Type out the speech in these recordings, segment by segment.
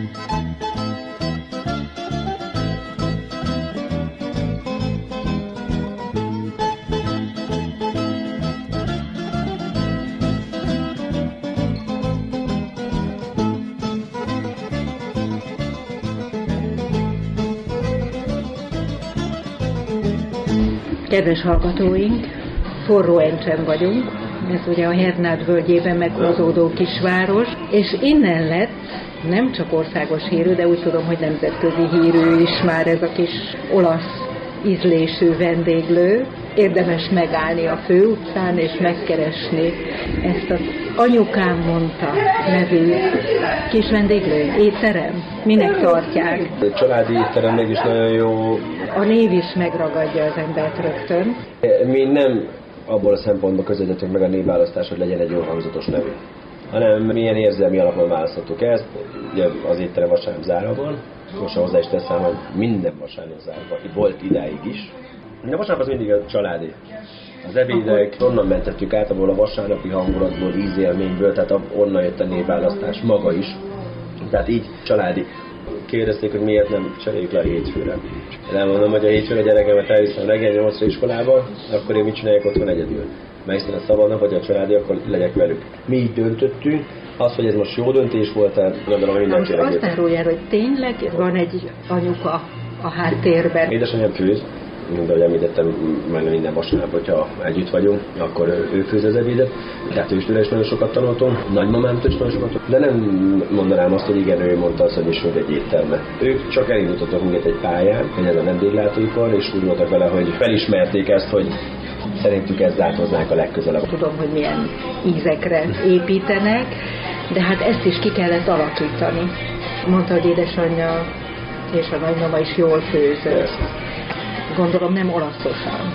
Kedves hallgatóink, Forró-Encsen vagyunk, ez ugye a Hernád völgyében meghúzódó kisváros, és innen lett nem csak országos hírű, de úgy tudom, hogy nemzetközi hírű is már ez a kis olasz ízlésű vendéglő. Érdemes megállni a főutcán és megkeresni ezt az Anyukám mondta nevű kis vendéglő, étterem. Minek tartják? A családi étterem mégis nagyon jó. A név is megragadja az embert rögtön. Mi nem abból a szempontból közelítünk meg a névválasztás, hogy legyen egy jó hangzatos nevű, hanem milyen érzelmi alapon választottuk ezt. Ugye az étterem vasárnap zárva van, most hozzá is teszem, hogy minden vasárnap zárva, volt idáig is. A vasárnap az mindig a családi. Az ebédek, onnan mentettük át, abból a vasárnapi hangulatból, ízélményből, tehát onnan jött a névválasztás maga is. Tehát így családi. Kérdezték, hogy miért nem cseréljük le a hétfőre. Elmondom, hogy a hétfőre gyerekemet elviszem reggel 8-ra iskolába, akkor én mit csináljak otthon egyedül? Megszín a szabadnap, hogy a családi, akkor legyek velük. Mi így döntöttünk, az, hogy ez most jó döntés volt, gondolom, hogy mindenki most azt árulja, hogy tényleg van egy anyuka a háttérben. Édesanyám főz, mint ahogy említettem, majdnem minden vasárnap, hogyha együtt vagyunk, akkor ő főz az ebédet. Tehát őstől is nagyon sokat tanultunk, nagymamámtól is nagyon sokat, de nem mondanám azt, hogy igen, ő mondta azt, hogy is egy étterme. Ők csak elindítottak minket egy pályán, hogy ez a vendéglátóipar, és úgy voltak vele, hogy felismerték ezt, hogy szerintük ezzel hoznák a legközelebb. Tudom, hogy milyen ízekre építenek, de hát ezt is ki kellett alakítani. Mondta, hogy édesanyja és a nagymama is jól főzött. Gondolom nem olaszosan.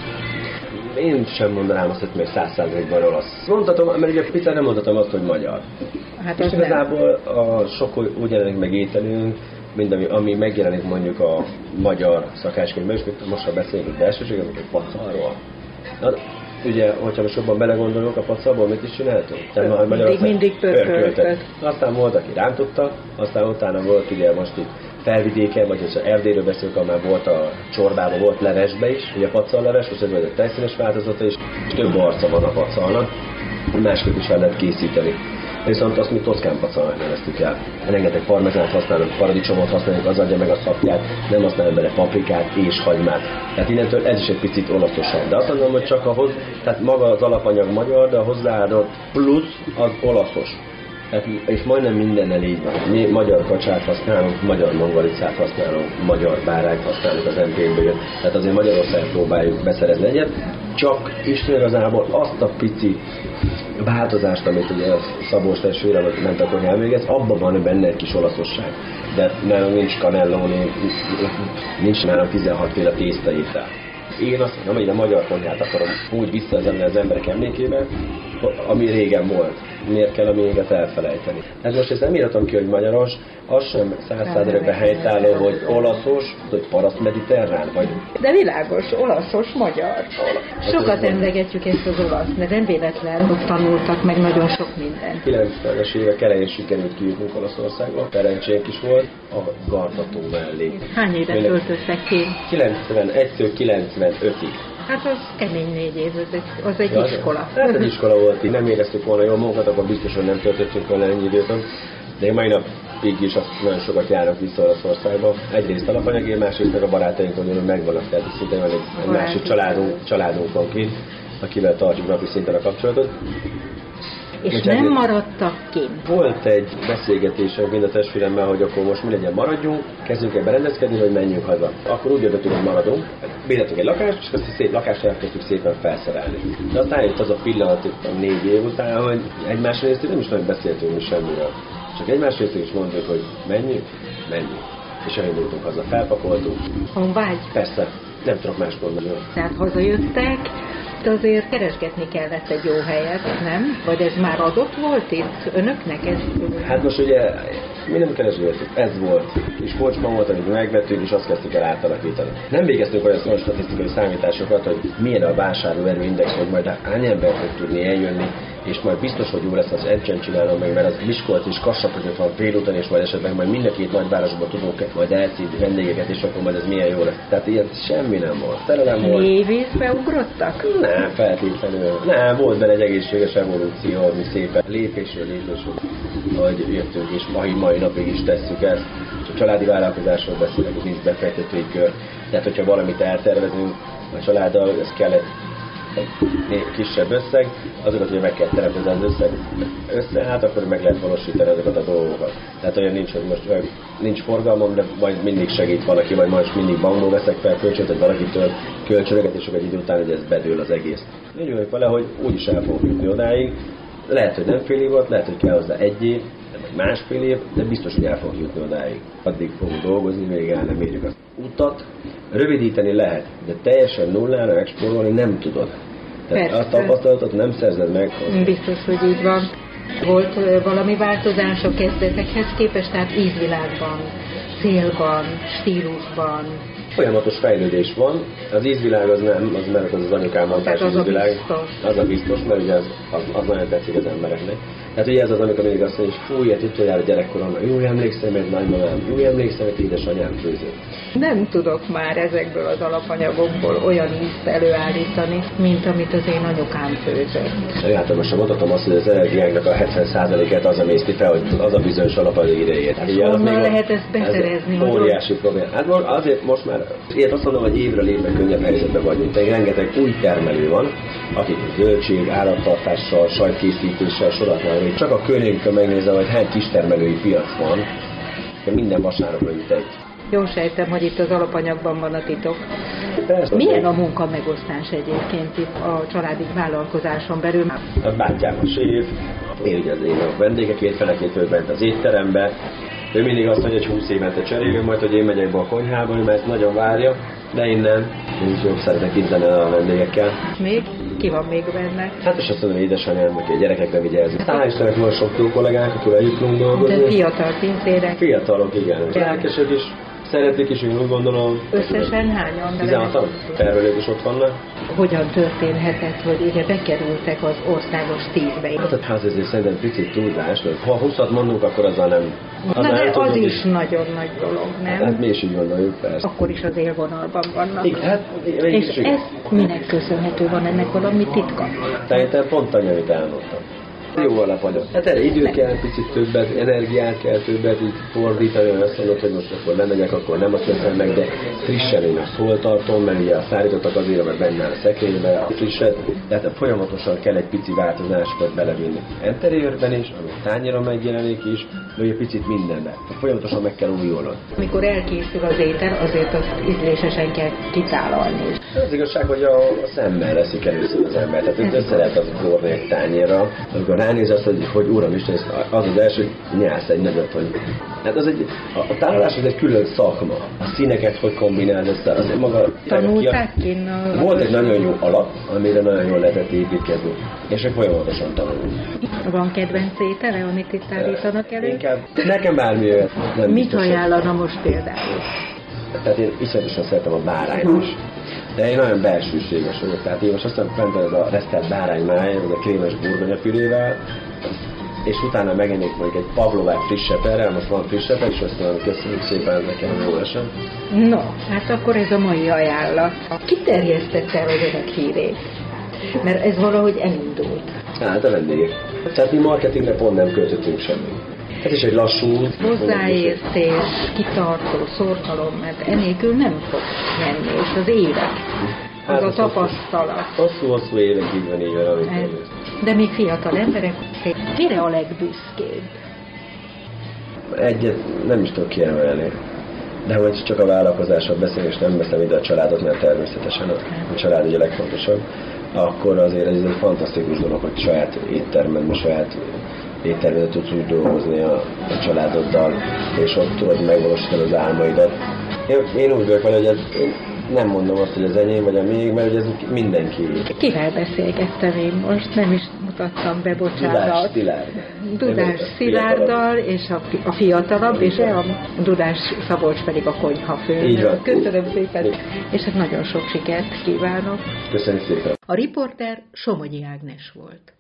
Én sem mondanám azt, hogy még 100%-ban olasz. Mondhatom, mert ugye picán nem mondhatom azt, hogy magyar. Hát és igazából a sok úgy jelenik meg ételünk, mint ami megjelenik mondjuk a magyar szakácskönyvben, és most ha beszélünk belsőség, azok egy pacalról. Na, ugye, hogyha most jobban belegondolunk, a pacalból mit is csináltunk? Mindig pörköltött. Aztán volt, aki rántotta, aztán utána volt ugye most itt Felvidéken, vagy ha Erdélyről beszélünk, már volt a csorbában, volt levesbe is, ugye a pacalleves, most ez vagy a tejszínes változata is, és több arca van a pacalnak, másképp is fel lehet készíteni. Viszont azt mi toszkán pacalnak neveztük el. Rengeteg parmezánt használunk, paradicsomot használunk, az adja meg a szapját, nem használunk bele paprikát és hagymát. Tehát innentől ez is egy picit olaszosabb. De azt mondom, hogy csak ahhoz, tehát maga az alapanyag magyar, de a hozzáadott plusz az olaszos. És majdnem mindennel így van. Mi magyar kacsát használunk, magyar mangalicát használunk, magyar bárányt használunk az MP-ből. Tehát azért Magyarországon próbáljuk beszerezni egyet. Csak Isten igazából azt a pici változást, amit ugye a Szabós testvére ment a konyhán végez, abban van benne egy kis olaszosság. De nálunk nincs cannelloni, nincs nálunk 16 féle tésztaétel. Én azt mondom, hogy a magyar konyhát akarom úgy visszazenni az emberek emlékében, ami régen volt. Miért kell a miénket elfelejteni? Hát most ezt nem írhatom ki, hogy magyaros, az sem 100%-ben helytálló, hogy olaszos, hogy paraszt-mediterrán, vagy... De világos, olaszos, magyar. Sokat emlegetjük ezt az olasz, de nem véletlen, hogy tanultak meg nagyon sok mindent. 90-es évek elején sikerült kijutnunk Olaszországba, szerencsénk is volt a Gardató mellé. Hány évet töltöttek ki? 91-től 95-ig. Hát az kemény 4 év, az egy iskola. Hát egy iskola volt, így nem éreztük volna jól magunkat, akkor biztosan nem töltöttünk volna ennyi időt. De én mai napig is azt nagyon sokat járok vissza Olaszországba. Egyrészt alapanyagért, másrészt meg a barátainkon, hogy megvannak, tehát szinte van egy másik családunk van kint, akivel tartjuk napi szinten a kapcsolatot. És nem maradtak kint. Volt egy beszélgetésünk mind a testvéremmel, hogy akkor most mi legyen, maradjunk, kezdjünk el berendezkedni, vagy menjünk haza. Akkor úgy döntöttünk, hogy maradunk. Béreltünk egy lakást, és azt a szép lakást elkezdtük szépen felszerelni. De aztán jött az a pillanat itt a 4 év után, hogy egymás részt nem is nagyon beszéltünk mi semmiről. Csak egymás részt is mondtuk, hogy menjünk. És elindultunk haza, felpakoltunk. Honvágy? Persze, nem tudok más mondani. Tehát hazajöttek, azért keresgetni kellett egy jó helyet, nem? Vagy ez már adott volt itt önöknek? Hát most ugye mi nem keresgéltük, ez volt. És kocsma volt, amit megvettünk, és azt kezdtük el átalakítani. Nem végeztünk olyan statisztikai számításokat, hogy milyen a vásárlóerőindex, hogy majd hány ember fog tudni eljönni, és majd biztos, hogy jó lesz, az Encsen csinálom meg, mert az Miskolc és Kassa között van félúton, és majd esetleg majd mind a két nagyvárosban tudunk majd elszívni vendégeket, és akkor majd ez milyen jó lesz. Tehát ilyen semmi nem volt. Szerelem volt. Mélyvízbe ugrottak? Nem, feltétlenül. Nem, volt benne egy egészséges evolúció, ami szépen lépésről, ahogy jöttünk, és mai napig is tesszük ezt. A családi vállalkozásról beszélek, hogy nincs befektetői kör. Tehát, hogyha valamit eltervezünk a családdal, ez kellett egy kisebb összeg, azokat ugye meg kell teremteni az össze, hát akkor meg lehet valósítani azokat a dolgokat. Tehát olyan nincs, hogy most nincs forgalmam, de majd mindig segít valaki, vagy most mindig bankból veszek fel kölcsönt, vagy valakitől kölcsönöket, és akkor egy idő után, hogy ez bedől az egész. Úgy vagyok vele, hogy úgyis el fogok jutni odáig. Lehet, hogy nem fél év volt, lehet, hogy kell hozzá egy év, vagy másfél év, de biztos, hogy el fogok jutni odáig. Addig fogunk dolgozni, még el nem érjük az utat. Rövidíteni lehet, de teljesen nullára exportolni nem tudod. Tehát a tapasztalatot nem szerzed meg. Biztos, hogy így van. Volt valami változás a kezdetekhez képest, tehát ízvilágban, célban, stílusban? Folyamatos fejlődés van. Az ízvilág az nem, az mert az anyukám mondta, hogy ízvilág. Az a biztos, mert ugye az nagyon tetszik az embereknek. Hát ugye ez az, amikor mindig azt mondja, hogy fúj, hát utoljára gyerekkoromban, jól emlékszem, hogy nagymamám, jól emlékszem, hogy édesanyám főzött. Nem tudok már ezekből az alapanyagokból olyan ízt előállítani, mint amit az én anyukám főzött. Általánosan mondhatom azt, hogy az energiánknak a 70%-át az emészti fel, hogy az a bizonyos alapanyag idejét. Hát honnan lehet ezt beszerezni? Ez óriási probléma. Hát azért most már, én azt mondom, hogy évről évben könnyebb helyzetben vagyunk. Tehát rengeteg új termelő van, akik zöldség, állattartással, sajtkészítéssel, soratnál, hogy csak a környékükön megnézem, hogy hány kistermelői piac van, de minden vasárnapra jut egy. Jól sejtem, hogy itt az alapanyagban van a titok. Persze, milyen a munka megosztás egyébként itt a családi vállalkozáson belül? A bátyám a séf, én ugye az én a vendégekért felekét bent az étterembe. Ő mindig azt mondja, hogy 20 évente cserélünk, majd hogy én megyek be a konyhába, mert ezt nagyon várja, de én nem. Én is jobb szeretek izzeni a vendégekkel. Még? Ki van még benne? Hát és azt mondom, hogy édesanyám, aki a gyerekekre vigyázni. Hál' Istennek van sok jó kollégánk, akivel együtt tudunk dolgozni. De fiatal pincérek? Fiatalok, igen. Lelkesek is. Szeretik is, én úgy gondolom. Összesen hányan? 16-an termelők is ott vannak. Hogyan történhetett, hogy ugye bekerültek az országos 10-be? Hát ezért szerintem picit túlzás, mert ha 20-at mondunk, akkor azzal nem... Az is nagyon nagy dolog, nem? Hát mi is így gondoljuk, persze. Akkor is az élvonalban vannak. Igen, hát, és ez minek köszönhető? Van ennek valami titka? Szerintem pont annyi, amit elmondtam. Jó alapanyag. Hát erre időt kell, picit többet, energiát kell többet így fordítani, hogy azt mondod, hogy most akkor lemegyek, akkor nem azt veszem meg, de frissen én azt hol tartom, mert ugye azt szállítottak azért, mert benne áll a szekrénybe, a frisset, tehát folyamatosan kell egy pici változásokat belevinni. Interiőrben is, ami tányéron megjelenik is, vagy egy picit mindenben. Folyamatosan meg kell újulnod. Amikor elkészül az étel, azért azt ízlésesen kell kitálalni. Az igazság, hogy a szemmel eszik először az ember, tehát össze lehet az forni egy tányérra, amikor ránéz azt, hogy Uram Isten, az az első, hogy nyálsz egy nagyot, hogy... Hát az a tálalás az egy külön szakma. A színeket hogy kombinálni össze, az maga... Tanulták ki? Volt egy nagyon jó alap, amire nagyon jól lehetett építkezni, és folyamatosan tanulunk. Van kedvenc étele, amit itt állítanak elő? Inkább, nekem bármi olyat. Mit ajánlana most például? Tehát én iszonyatosan szeretem a bárányt is. De én nagyon belsőséges vagyok, tehát én most azt hiszem, fent ez a resztelt báránymáj, ez a krémes burgonyapürével, és utána megennék mondjuk egy pavlovát friss seperrel, most van friss seper, és azt mondom, köszönjük szépen, nekem jól esem. No, hát akkor ez a mai ajánlat. Ki terjesztette el az önök hírét? Mert ez valahogy elindult. Hát a vendégek. Tehát mi marketingre pont nem költöttünk semmit. Ez is egy lassú út. Hozzáértés, kitartó, szorgalom, mert enélkül nem fog menni, és az évek, az a tapasztalat. Hosszú évek így van, amit de még fiatal emberek, mire a legbüszkébb? Egyet nem is tudok kiemelni. De hogy csak a vállalkozásról beszélni, és nem veszem ide a családot, mert természetesen a család ugye legfontosabb, akkor azért ez egy fantasztikus dolog, hogy saját éttermedben, saját éttermedben tudsz úgy dolgozni a családoddal, és ott tudod megvalósítani az álmaidat. Én úgy vagyok vele, hogy én nem mondom azt, hogy az enyém vagy a miénk, mert hogy ez mindenki. Kivel beszélgettem én most? Nem is mutattam be, bocsánat. Dudás Szilárddal, és a fiatalabb, és a Dudás Szabolcs pedig a konyhafőnök. Köszönöm szépen, és hát nagyon sok sikert kívánok. Köszönöm szépen. A riporter Somogyi Ágnes volt.